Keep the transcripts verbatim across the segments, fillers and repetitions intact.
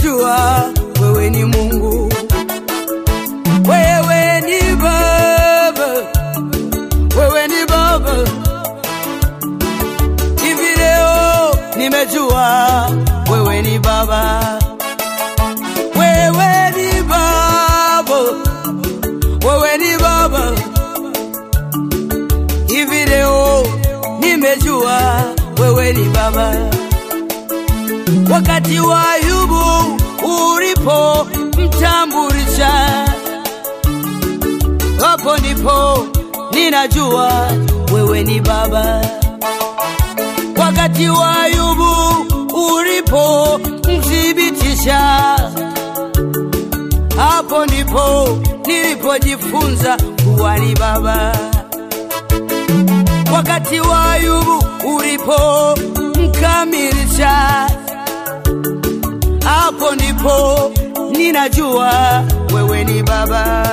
nimejua wewe ni Mungu, wewe ni Baba, wewe ni Baba. Hivi leo nimejua wewe ni Baba, wewe ni Baba, wewe ni Baba. Hivi leo nimejua wewe ni Baba. Wakati wa Ayubu ulipo mtambulisha, hapo ndipo ninajua wewe ni Baba. Wakati wa Ayubu ulipo mthibitisha, hapo ndipo nilipojifunza kuwa ni Baba. Wakati wa Ayubu ulipo mkamilisha, hapo ndipo ninajua wewe ni Baba.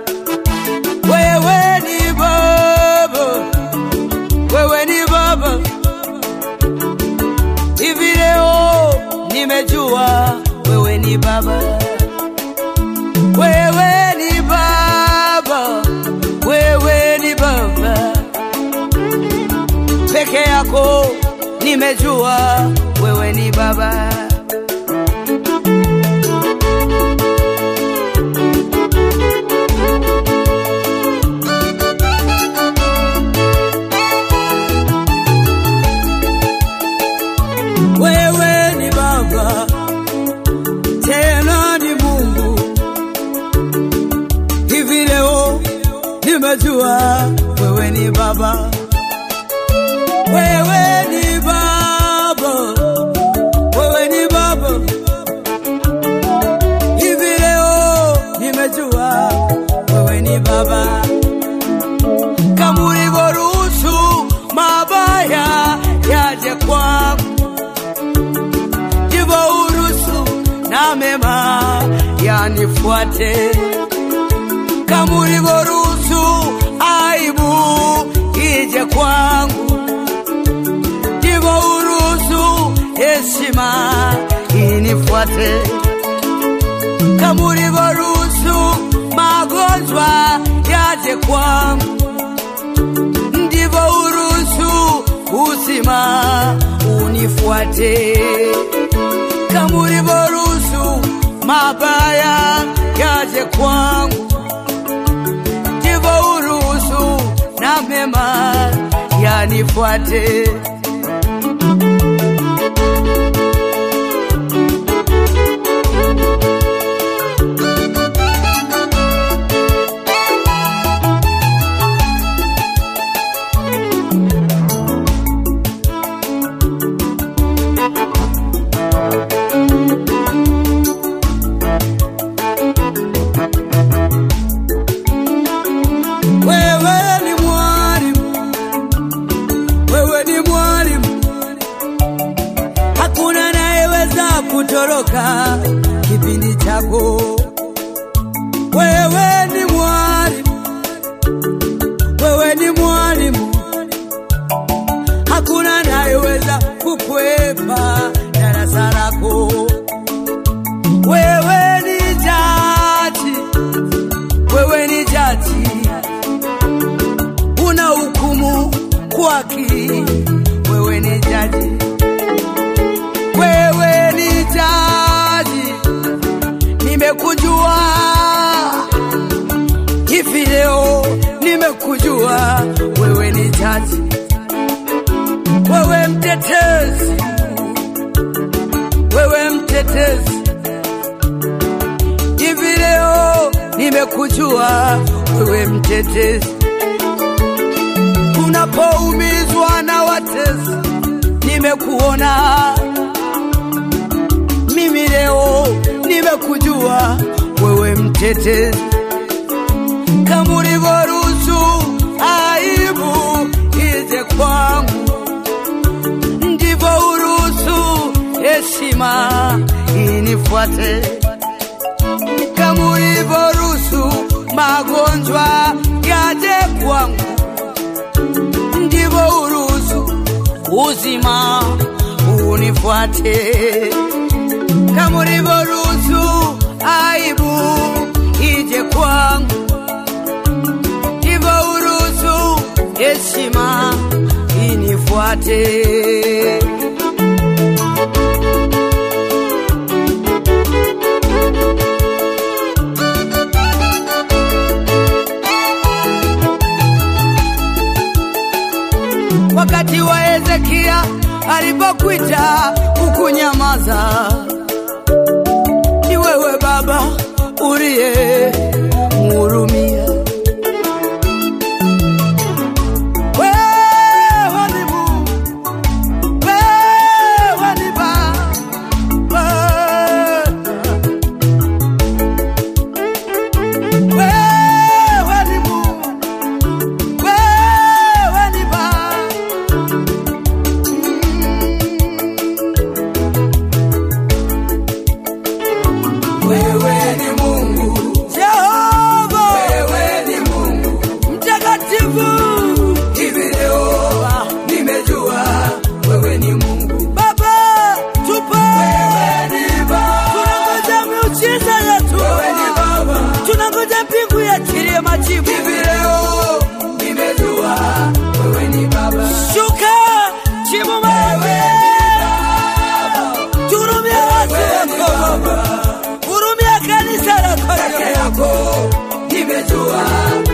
Wewe ni Baba, wewe ni Baba. Hivi leo nimejua wewe ni Baba, wewe ni Baba, wewe ni Baba. Peke yako nimejua wewe ni Baba. Wewe ni Baba, tena ni Mungu. Hivi leo nimejua wewe ni Baba, wewe ni Baba, wewe ni Baba. Hivi leo nimejua wewe ni Baba. Kama ulivyoruhusu mabaya yaje kwangu, ndivyo uruhusu na mema yanifuate. Kama ulivyoruhusu aibu ije kwangu, ndivyo uruhusu heshima inifuate. Kama ulivyoruhusu magonjwa yaje kwangu, ndivyo uruhusu uzima unifuate. Kama ulivyoruhusu mabaya yaje kwangu, ndivyo uruhusu na mema yanifuate. Kutoroka kipindi chako, wewe ni mwalimu, wewe ni mwalimu. Hakuna anayeweza kukwepa darasa lako. Wewe ni jaji, wewe ni jaji, una hukumu kwa haki. Wewe ni jaji, wewe ni jaji, nimekujua. Hivi leo nimekujua wewe ni jaji, wewe mtetezi, wewe mtetezi. Hivi leo nimekujua wewe mtetezi. Unapoumizwa na watesi, nimekuona. Mimi leo nimekujua wewe mtetezi. Kama ulivyoruhusu aibu ije kwangu, ndivyo uruhusu heshima inifuate. Kama ulivyoruhusu magonjwa yaje kwangu, ndivyo uruhusu uzima unifuate. Kama ulivyoruhusu aibu ije kwangu, hivyo uruhusu heshima inifuate. Wakati wa Hezekia alipokuita ukunyamaza, ni wewe Baba uliye mhurumia. Wewe ni Mungu, wewe ni Baba, wewe ni Mungu, wewe ni Baba. Wewe ni Mungu Jehova, wewe ni Mungu mtakatifu. Hivi leo nimejua wewe ni Mungu Baba, tupo. Wewe ni Baba, tunangoja miujiza yetu. Wewe ni Baba, tunangoja mbingu iachilie majibu. Hivi leo nimejua wewe ni Baba, shuka jibu mawe, turumia watu wako Baba, hurumia kanisa lako. Nimejua